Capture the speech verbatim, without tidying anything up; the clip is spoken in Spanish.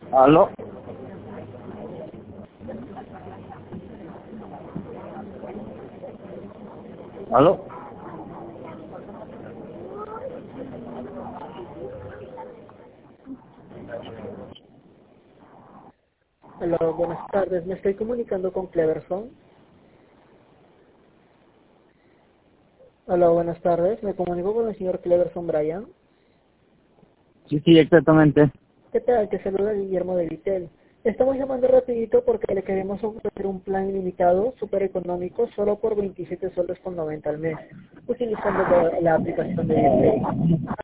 ¿Aló? ¿Aló? Hola, buenas tardes. Me estoy comunicando con Cleverson. Hola, buenas tardes. Me comunico con el señor Cleverson Bryan. Sí, sí, exactamente. ¿Qué tal? Te saluda Guillermo de Vitel. Estamos llamando rapidito porque le queremos ofrecer un plan ilimitado, súper económico, solo por veintisiete soles con noventa al mes, utilizando la la aplicación de Vitel.